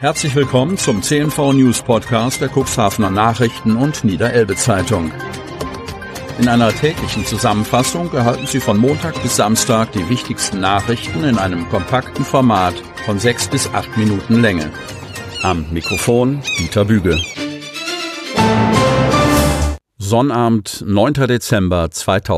Herzlich willkommen zum CNV News Podcast der Cuxhavener Nachrichten und Niederelbe Zeitung. In einer täglichen Zusammenfassung erhalten Sie von Montag bis Samstag die wichtigsten Nachrichten in einem kompakten Format von 6 bis 8 Minuten Länge. Am Mikrofon Dieter Büge. Sonnabend, 9. Dezember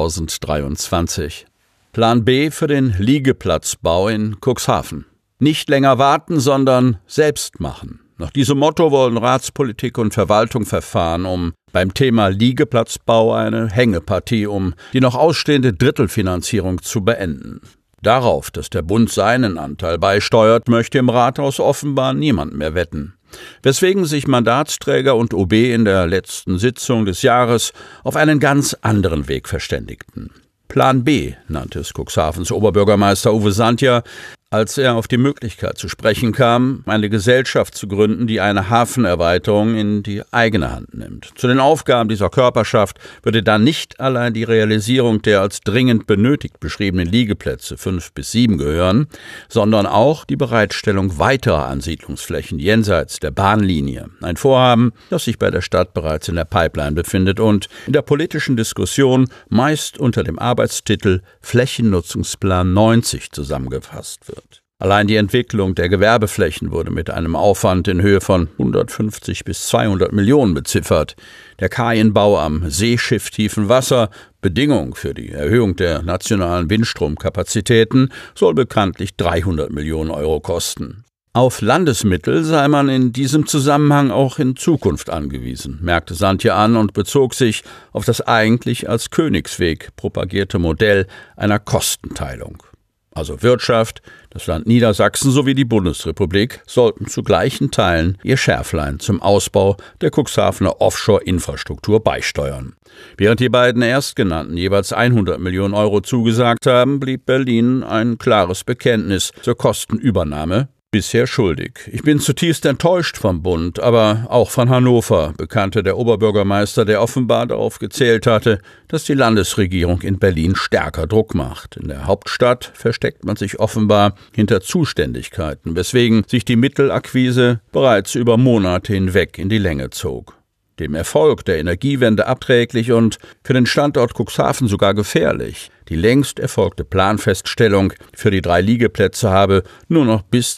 2023. Plan B für den Liegeplatzbau in Cuxhaven. Nicht länger warten, sondern selbst machen. Nach diesem Motto wollen Ratspolitik und Verwaltung verfahren, um beim Thema Liegeplatzbau eine Hängepartie um die noch ausstehende Drittelfinanzierung zu beenden. Darauf, dass der Bund seinen Anteil beisteuert, möchte im Rathaus offenbar niemand mehr wetten. Weswegen sich Mandatsträger und OB in der letzten Sitzung des Jahres auf einen ganz anderen Weg verständigten. Plan B nannte es Cuxhavens Oberbürgermeister Uwe Sandja, als er auf die Möglichkeit zu sprechen kam, eine Gesellschaft zu gründen, die eine Hafenerweiterung in die eigene Hand nimmt. Zu den Aufgaben dieser Körperschaft würde dann nicht allein die Realisierung der als dringend benötigt beschriebenen Liegeplätze 5 bis 7 gehören, sondern auch die Bereitstellung weiterer Ansiedlungsflächen jenseits der Bahnlinie. Ein Vorhaben, das sich bei der Stadt bereits in der Pipeline befindet und in der politischen Diskussion meist unter dem Arbeitstitel Flächennutzungsplan 90 zusammengefasst wird. Allein die Entwicklung der Gewerbeflächen wurde mit einem Aufwand in Höhe von 150 bis 200 Millionen beziffert. Der Kaienbau am Seeschiff Tiefenwasser, Bedingung für die Erhöhung der nationalen Windstromkapazitäten, soll bekanntlich 300 Millionen Euro kosten. Auf Landesmittel sei man in diesem Zusammenhang auch in Zukunft angewiesen, merkte Sandja an und bezog sich auf das eigentlich als Königsweg propagierte Modell einer Kostenteilung. Also Wirtschaft, das Land Niedersachsen sowie die Bundesrepublik sollten zu gleichen Teilen ihr Schärflein zum Ausbau der Cuxhavener Offshore-Infrastruktur beisteuern. Während die beiden Erstgenannten jeweils 100 Millionen Euro zugesagt haben, blieb Berlin ein klares Bekenntnis zur Kostenübernahme bisher schuldig. Ich bin zutiefst enttäuscht vom Bund, aber auch von Hannover, bekannte der Oberbürgermeister, der offenbar darauf gezählt hatte, dass die Landesregierung in Berlin stärker Druck macht. In der Hauptstadt versteckt man sich offenbar hinter Zuständigkeiten, weswegen sich die Mittelakquise bereits über Monate hinweg in die Länge zog. Dem Erfolg der Energiewende abträglich und für den Standort Cuxhaven sogar gefährlich. Die längst erfolgte Planfeststellung für die 3 Liegeplätze habe nur noch bis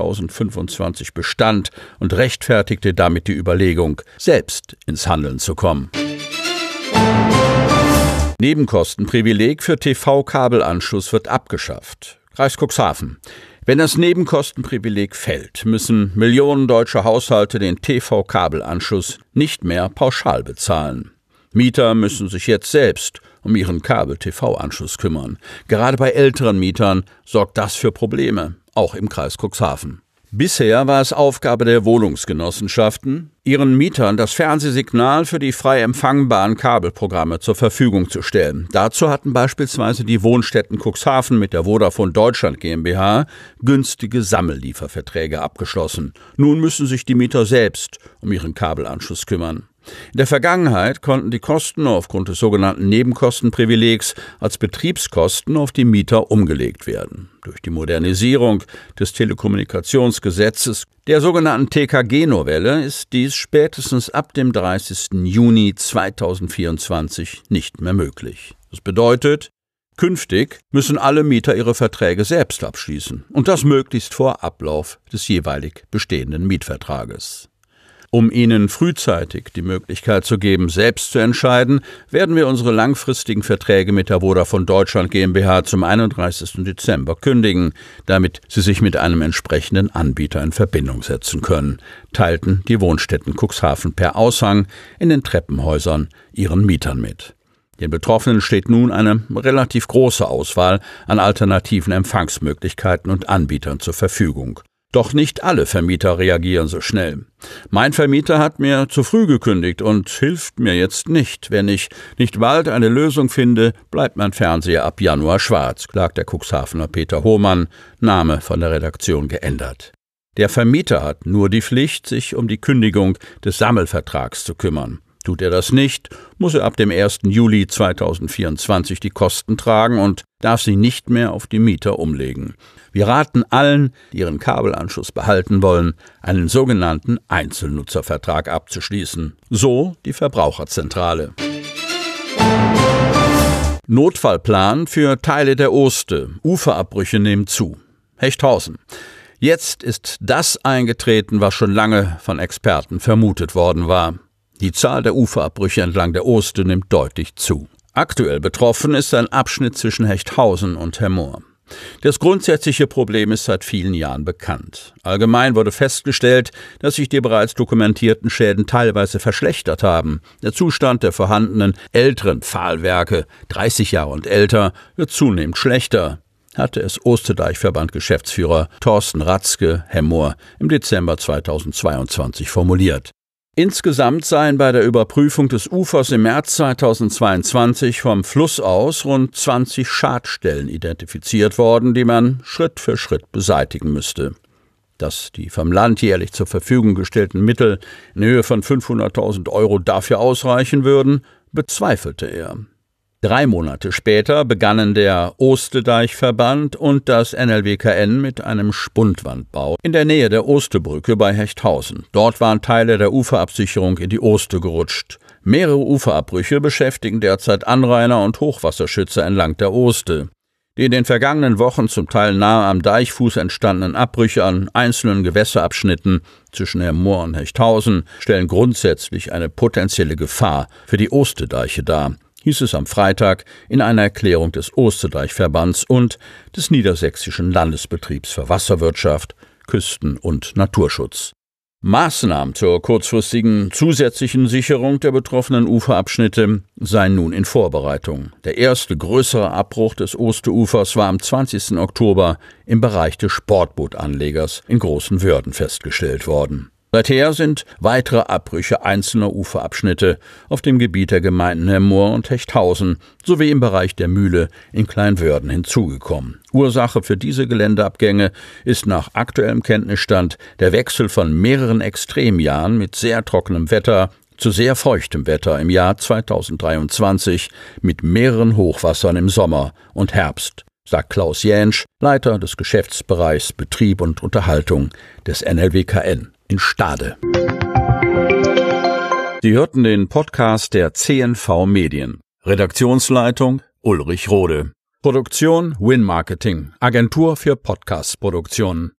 2025 Bestand und rechtfertigte damit die Überlegung, selbst ins Handeln zu kommen. Nebenkostenprivileg für TV-Kabelanschluss wird abgeschafft. Kreis Cuxhaven. Wenn das Nebenkostenprivileg fällt, müssen Millionen deutscher Haushalte den TV-Kabelanschluss nicht mehr pauschal bezahlen. Mieter müssen sich jetzt selbst um ihren Kabel-TV-Anschluss kümmern. Gerade bei älteren Mietern sorgt das für Probleme, auch im Kreis Cuxhaven. Bisher war es Aufgabe der Wohnungsgenossenschaften, ihren Mietern das Fernsehsignal für die frei empfangbaren Kabelprogramme zur Verfügung zu stellen. Dazu hatten beispielsweise die Wohnstätten Cuxhaven mit der Vodafone Deutschland GmbH günstige Sammellieferverträge abgeschlossen. Nun müssen sich die Mieter selbst um ihren Kabelanschluss kümmern. In der Vergangenheit konnten die Kosten aufgrund des sogenannten Nebenkostenprivilegs als Betriebskosten auf die Mieter umgelegt werden. Durch die Modernisierung des Telekommunikationsgesetzes, der sogenannten TKG-Novelle, ist dies spätestens ab dem 30. Juni 2024 nicht mehr möglich. Das bedeutet, künftig müssen alle Mieter ihre Verträge selbst abschließen und das möglichst vor Ablauf des jeweilig bestehenden Mietvertrages. Um ihnen frühzeitig die Möglichkeit zu geben, selbst zu entscheiden, werden wir unsere langfristigen Verträge mit der Vodafone Deutschland GmbH zum 31. Dezember kündigen, damit sie sich mit einem entsprechenden Anbieter in Verbindung setzen können, teilten die Wohnstätten Cuxhaven per Aushang in den Treppenhäusern ihren Mietern mit. Den Betroffenen steht nun eine relativ große Auswahl an alternativen Empfangsmöglichkeiten und Anbietern zur Verfügung. Doch nicht alle Vermieter reagieren so schnell. Mein Vermieter hat mir zu früh gekündigt und hilft mir jetzt nicht. Wenn ich nicht bald eine Lösung finde, bleibt mein Fernseher ab Januar schwarz, klagt der Cuxhavener Peter Hohmann, Name von der Redaktion geändert. Der Vermieter hat nur die Pflicht, sich um die Kündigung des Sammelvertrags zu kümmern. Tut er das nicht, muss er ab dem 1. Juli 2024 die Kosten tragen und darf sie nicht mehr auf die Mieter umlegen. Wir raten allen, die ihren Kabelanschluss behalten wollen, einen sogenannten Einzelnutzervertrag abzuschließen. So die Verbraucherzentrale. Notfallplan für Teile der Oste. Uferabbrüche nehmen zu. Hechthausen. Jetzt ist das eingetreten, was schon lange von Experten vermutet worden war. Die Zahl der Uferabbrüche entlang der Oste nimmt deutlich zu. Aktuell betroffen ist ein Abschnitt zwischen Hechthausen und Hemmoor. Das grundsätzliche Problem ist seit vielen Jahren bekannt. Allgemein wurde festgestellt, dass sich die bereits dokumentierten Schäden teilweise verschlechtert haben. Der Zustand der vorhandenen älteren Pfahlwerke, 30 Jahre und älter, wird zunehmend schlechter, hatte es Ostedeichverband-Geschäftsführer Thorsten Ratzke, Hemmoor, im Dezember 2022 formuliert. Insgesamt seien bei der Überprüfung des Ufers im März 2022 vom Fluss aus rund 20 Schadstellen identifiziert worden, die man Schritt für Schritt beseitigen müsste. Dass die vom Land jährlich zur Verfügung gestellten Mittel in Höhe von 500.000 € dafür ausreichen würden, bezweifelte er. 3 Monate später begannen der Ostedeichverband und das NLWKN mit einem Spundwandbau in der Nähe der Ostebrücke bei Hechthausen. Dort waren Teile der Uferabsicherung in die Oste gerutscht. Mehrere Uferabbrüche beschäftigen derzeit Anrainer und Hochwasserschützer entlang der Oste. Die in den vergangenen Wochen zum Teil nahe am Deichfuß entstandenen Abbrüche an einzelnen Gewässerabschnitten zwischen Hemmoor und Hechthausen stellen grundsätzlich eine potenzielle Gefahr für die Ostedeiche dar, hieß es am Freitag in einer Erklärung des Ostedeichverbands und des Niedersächsischen Landesbetriebs für Wasserwirtschaft, Küsten- und Naturschutz. Maßnahmen zur kurzfristigen zusätzlichen Sicherung der betroffenen Uferabschnitte seien nun in Vorbereitung. Der erste größere Abbruch des Osteufers war am 20. Oktober im Bereich des Sportbootanlegers in Großen Wörden festgestellt worden. Seither sind weitere Abbrüche einzelner Uferabschnitte auf dem Gebiet der Gemeinden Hemmoor und Hechthausen sowie im Bereich der Mühle in Kleinwörden hinzugekommen. Ursache für diese Geländeabgänge ist nach aktuellem Kenntnisstand der Wechsel von mehreren Extremjahren mit sehr trockenem Wetter zu sehr feuchtem Wetter im Jahr 2023 mit mehreren Hochwassern im Sommer und Herbst, sagt Klaus Jänsch, Leiter des Geschäftsbereichs Betrieb und Unterhaltung des NLWKN in Stade. Sie hörten den Podcast der CNV Medien. Redaktionsleitung Ulrich Rode. Produktion Win Marketing, Agentur für Podcast-Produktionen.